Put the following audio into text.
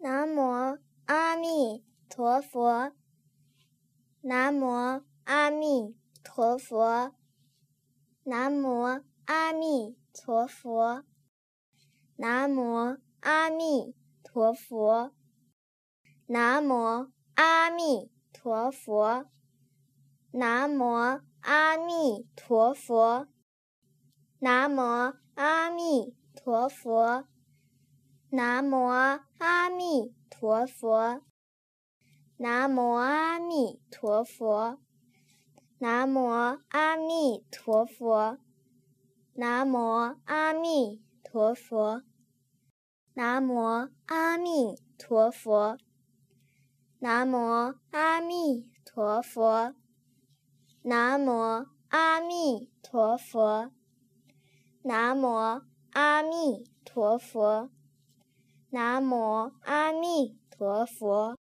南无阿弥陀佛，南无阿弥陀佛，南无阿弥陀佛，南无阿弥陀佛，南无阿弥陀佛，南无阿弥陀佛，南无阿弥陀佛，南无阿弥陀佛，南无阿弥陀佛，南无阿弥陀佛，南无阿弥陀佛，南无阿弥陀佛，南无阿弥陀佛，南无阿弥陀佛，南无阿弥陀佛，南无阿弥陀佛。